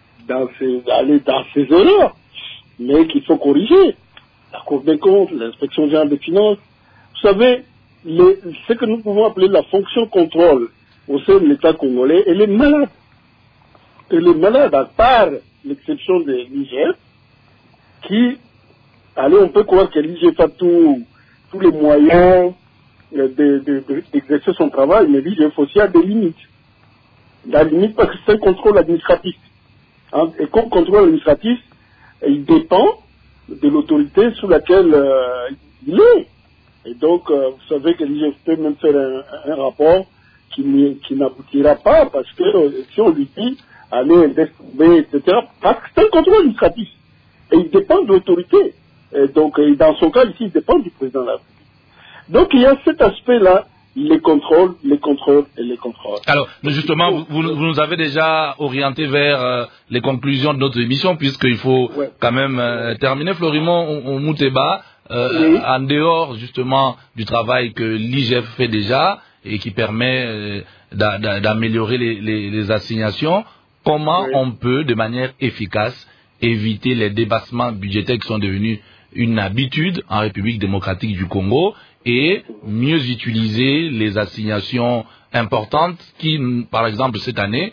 erreurs, mais qu'il faut corriger. La Cour des comptes, l'inspection générale des finances. Vous savez, ce que nous pouvons appeler la fonction contrôle au sein de l'État congolais, elle est malade. Elle est malade, à part l'exception de l'IGF, qui, on peut croire que l'IGF a tous les moyens d'exercer son travail, mais l'IGF aussi a des limites. La limite parce que c'est un contrôle administratif. Et comme contrôle administratif, il dépend de l'autorité sous laquelle il est. Et donc, vous savez que l'IGF peut même faire un rapport qui n'aboutira pas parce que si on lui dit allez déstrouver, etc., parce que c'est un contrôle administratif. Et il dépend de l'autorité. Et donc, dans son cas ici, il dépend du président de la République. Donc, il y a cet aspect-là. Les contrôles. Alors, justement, vous nous avez déjà orienté vers les conclusions de notre émission, puisqu'il faut quand même terminer. Florimond Mouteba, en dehors justement du travail que l'IGF fait déjà et qui permet d'améliorer les assignations, comment on peut, de manière efficace, éviter les dépassements budgétaires qui sont devenus une habitude en République démocratique du Congo et mieux utiliser les assignations importantes qui, par exemple, cette année,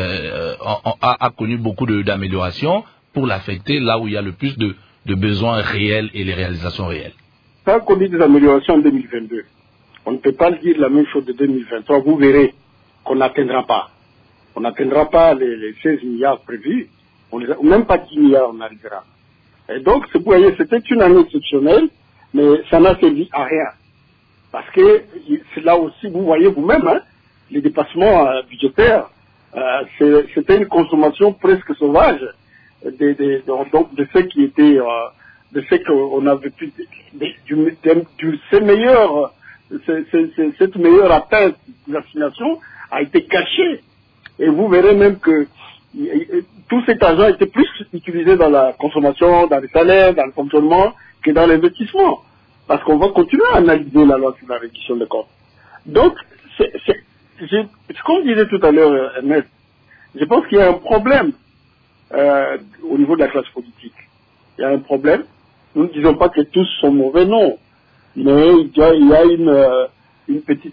a connu beaucoup d'améliorations pour l'affecter là où il y a le plus de besoins réels et les réalisations réelles. Tant qu'on dit des améliorations en 2022, on ne peut pas dire la même chose de 2023. Vous verrez qu'on n'atteindra pas. On n'atteindra pas les 16 milliards prévus. Même pas 10 milliards on arrivera. Et donc, vous voyez, c'était une année exceptionnelle, mais ça n'a servi à rien. Parce que c'est là aussi, vous voyez vous-même, les dépassements budgétaires, c'était une consommation presque sauvage de ce qui était, de ce qu'on avait pu, cette meilleure atteinte de l'assignation a été cachée. Et vous verrez même que tout cet argent était plus utilisé dans la consommation, dans les salaires, dans le fonctionnement, que dans l'investissement. Parce qu'on va continuer à analyser la loi sur la réduction des comptes. Donc, ce qu'on disait tout à l'heure, Ernest, Je pense qu'il y a un problème au niveau de la classe politique. Il y a un problème. Nous ne disons pas que tous sont mauvais, non. Mais il y a une petite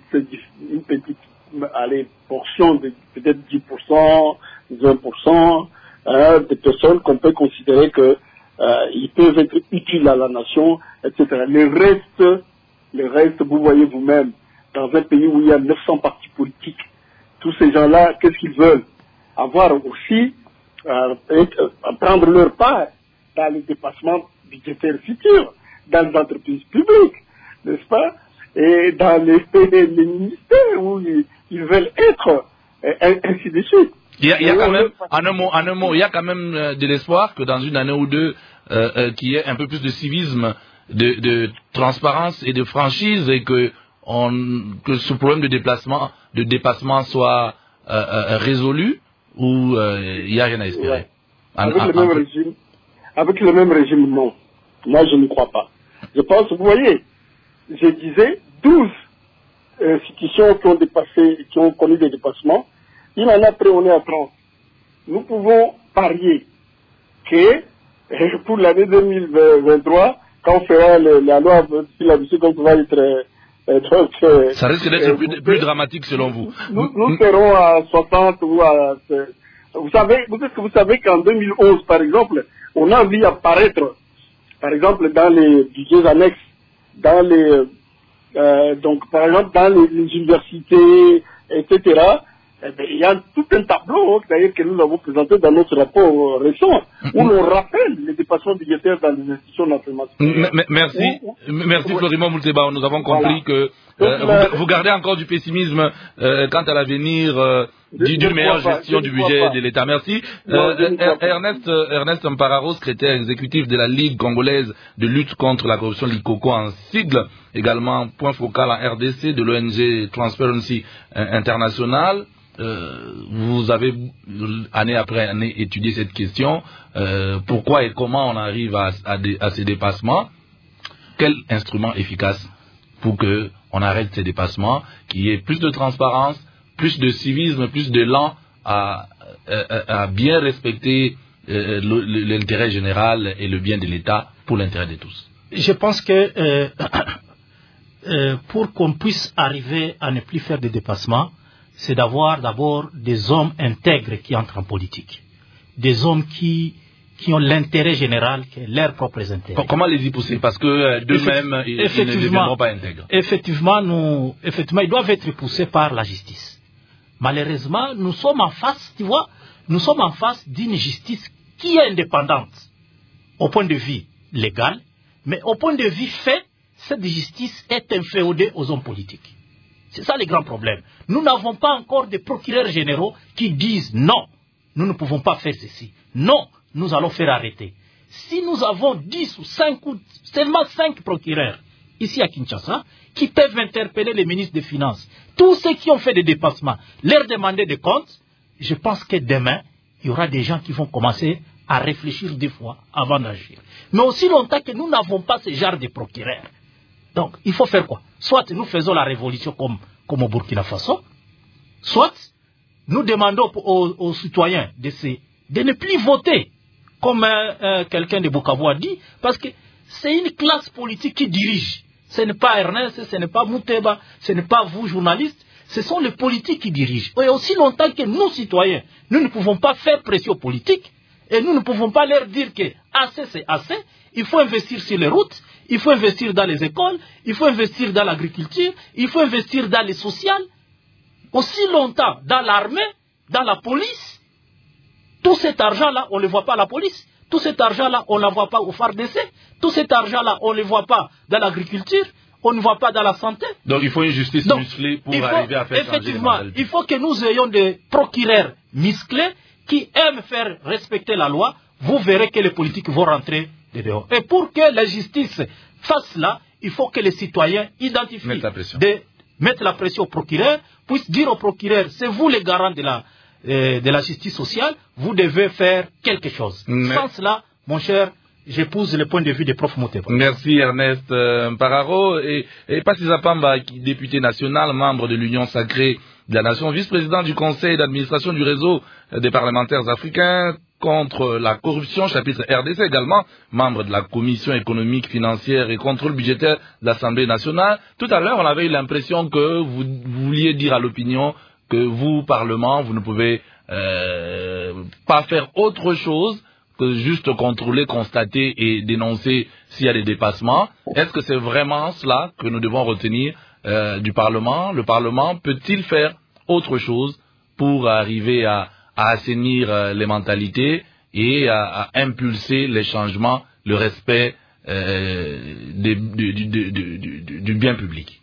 portion de peut-être 10%, 20% de personnes qu'on peut considérer que ils peuvent être utiles à la nation, etc. Le reste, vous voyez vous-même, dans un pays où il y a 900 partis politiques, tous ces gens-là, qu'est-ce qu'ils veulent? Avoir aussi, prendre leur part dans les dépassements budgétaires futurs, dans les entreprises publiques, n'est-ce pas? Et dans les ministères où ils veulent être, et ainsi de suite. Il y a quand même, en un mot, il y a quand même de l'espoir que dans une année ou deux, qu'il y ait un peu plus de civisme, de transparence et de franchise, et que ce problème de dépassement soit résolu, ou il n'y a rien à espérer. Ouais. Avec le même régime, non. Moi, je ne crois pas. Je pense, vous voyez, je disais 12 institutions qui ont connu des dépassements. Une année après, on est à 30. Nous pouvons parier que pour l'année 2023, quand on fera la loi sur la musique, on va être... ça risque d'être plus dramatique selon vous. Nous serons à 60 ou à... Vous savez qu'en 2011, par exemple, on a vu apparaître, par exemple, dans les budgets annexes, donc par exemple dans les universités, etc., il y a tout un tableau, d'ailleurs, que nous avons présenté dans notre rapport récent, où l'on rappelle les dépassements budgétaires dans les institutions d'enseignement. Merci Florimond Moulteba. Nous avons compris que vous gardez encore du pessimisme quant à l'avenir d'une meilleure gestion du budget de l'État. Merci. Ernest Mpararo, secrétaire exécutif de la Ligue congolaise de lutte contre la corruption, l'ICOCO en sigle, également point focal en RDC de l'ONG Transparency International. Vous avez année après année étudié cette question, pourquoi et comment on arrive à ces dépassements? Quel instrument efficace pour que on arrête ces dépassements, qu'il y ait plus de transparence, plus de civisme, plus d'élan à bien respecter l'intérêt général et le bien de l'État pour l'intérêt de tous? Je pense que pour qu'on puisse arriver à ne plus faire de dépassements, c'est d'avoir d'abord des hommes intègres qui entrent en politique. Des hommes qui ont l'intérêt général, qui est leur propre intérêt. Comment les y pousser? Parce que d'eux-mêmes, ils ne deviendront pas intègres. Effectivement, ils doivent être poussés par la justice. Malheureusement, nous sommes en face, tu vois, nous sommes en face d'une justice qui est indépendante au point de vue légal, mais au point de vue fait, cette justice est inféodée aux hommes politiques. C'est ça le grand problème. Nous n'avons pas encore de procureurs généraux qui disent non, nous ne pouvons pas faire ceci. Non, nous allons faire arrêter. Si nous avons 10 ou 5 ou seulement 5 procureurs ici à Kinshasa qui peuvent interpeller les ministres des Finances, tous ceux qui ont fait des dépassements, leur demander des comptes, je pense que demain, il y aura des gens qui vont commencer à réfléchir 2 fois avant d'agir. Mais aussi longtemps que nous n'avons pas ce genre de procureurs. Donc, il faut faire quoi? Soit nous faisons la révolution comme au Burkina Faso, soit nous demandons aux citoyens de ne plus voter, comme quelqu'un de Bukavu a dit, parce que c'est une classe politique qui dirige. Ce n'est pas Ernest, ce n'est pas Mouteba, ce n'est pas vous, journalistes, ce sont les politiques qui dirigent. Et aussi longtemps que nous, citoyens, nous ne pouvons pas faire pression aux politiques, et nous ne pouvons pas leur dire que assez c'est assez, il faut investir sur les routes, il faut investir dans les écoles, il faut investir dans l'agriculture, il faut investir dans les sociales. Aussi longtemps dans l'armée, dans la police, tout cet argent-là, on ne le voit pas à la police. Tout cet argent-là, on ne le voit pas au FARDC. Tout cet argent-là, on ne le voit pas dans l'agriculture. On ne voit pas dans la santé. Donc il faut une justice musclée pour arriver à faire changer les mentalités. Il faut que nous ayons des procureurs musclés qui aiment faire respecter la loi. Vous verrez que les politiques vont rentrer dehors. Et pour que la justice fasse cela, il faut que les citoyens identifient, mettent la pression au procureur, puissent dire au procureur, c'est vous les garants de la justice sociale, vous devez faire quelque chose. Sans cela, mon cher, j'épouse le point de vue des profs Mouteba. Merci Ernest Mpararo. Et Passy Zapamba, député national, membre de l'Union sacrée de la Nation, vice-président du conseil d'administration du réseau des parlementaires africains contre la corruption, chapitre RDC également, membre de la commission économique, financière et contrôle budgétaire de l'Assemblée nationale. Tout à l'heure, on avait eu l'impression que vous vouliez dire à l'opinion que vous, Parlement, vous ne pouvez pas faire autre chose que juste contrôler, constater et dénoncer s'il y a des dépassements. Est-ce que c'est vraiment cela que nous devons retenir du Parlement? Le Parlement peut-il faire autre chose pour arriver à assainir les mentalités et à impulser les changements, le respect du bien public?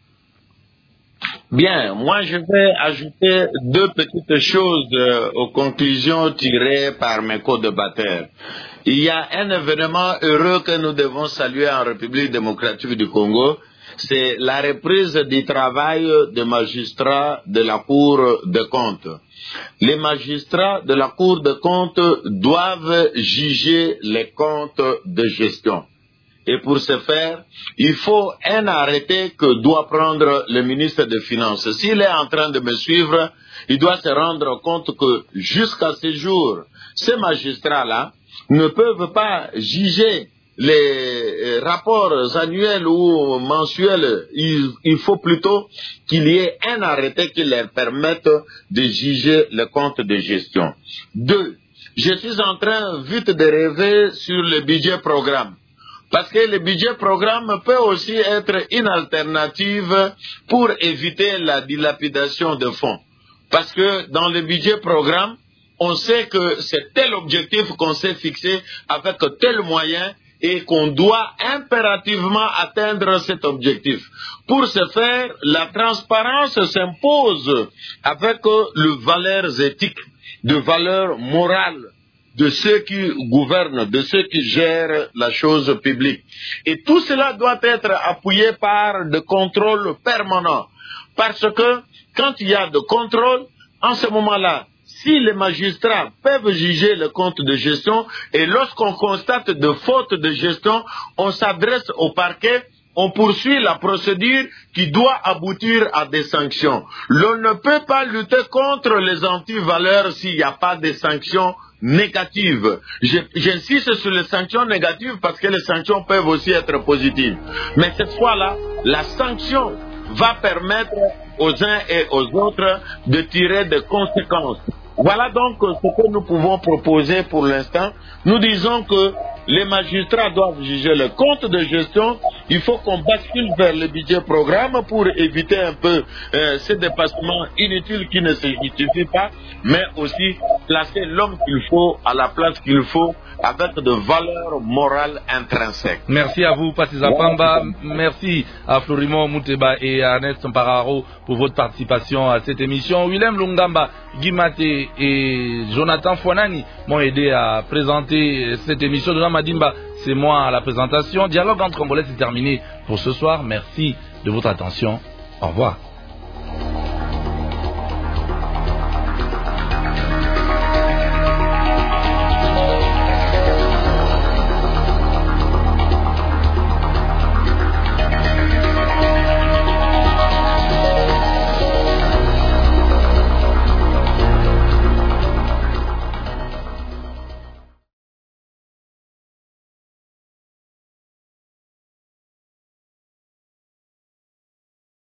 Bien, moi je vais ajouter deux petites choses aux conclusions tirées par mes co-débatteurs. Il y a un événement heureux que nous devons saluer en République démocratique du Congo, c'est la reprise du travail des magistrats de la Cour des comptes. Les magistrats de la Cour des comptes doivent juger les comptes de gestion. Et pour ce faire, il faut un arrêté que doit prendre le ministre des Finances. S'il est en train de me suivre, il doit se rendre compte que jusqu'à ce jour, ces magistrats-là ne peuvent pas juger les rapports annuels ou mensuels. Il faut plutôt qu'il y ait un arrêté qui leur permette de juger le compte de gestion. 2. Je suis en train vite de rêver sur le budget programme. Parce que le budget programme peut aussi être une alternative pour éviter la dilapidation de fonds. Parce que dans le budget programme, on sait que c'est tel objectif qu'on s'est fixé avec tel moyen et qu'on doit impérativement atteindre cet objectif. Pour ce faire, la transparence s'impose avec les valeurs éthiques, de valeurs morales de ceux qui gouvernent, de ceux qui gèrent la chose publique. Et tout cela doit être appuyé par des contrôles permanents. Parce que quand il y a de contrôle, en ce moment-là, si les magistrats peuvent juger le compte de gestion et lorsqu'on constate de fautes de gestion, on s'adresse au parquet, on poursuit la procédure qui doit aboutir à des sanctions. L'on ne peut pas lutter contre les antivaleurs s'il n'y a pas de sanctions négatives. J'insiste sur les sanctions négatives parce que les sanctions peuvent aussi être positives. Mais cette fois-là, la sanction va permettre aux uns et aux autres de tirer des conséquences. Voilà donc ce que nous pouvons proposer pour l'instant. Nous disons que les magistrats doivent juger le compte de gestion. Il faut qu'on bascule vers le budget programme pour éviter un peu ces dépassements inutiles qui ne se justifient pas, mais aussi placer l'homme qu'il faut à la place qu'il faut avec de valeurs morales intrinsèques. Merci à vous, Patrice Pamba. Merci à Florimond Mouteba et à Ernest Mpararo pour votre participation à cette émission. Willem Lungamba, Guimate et Jonathan Fouanani m'ont aidé à présenter cette émission. Donald Madimba, c'est moi à la présentation. Dialogue entre Congolais, c'est terminé pour ce soir. Merci de votre attention. Au revoir.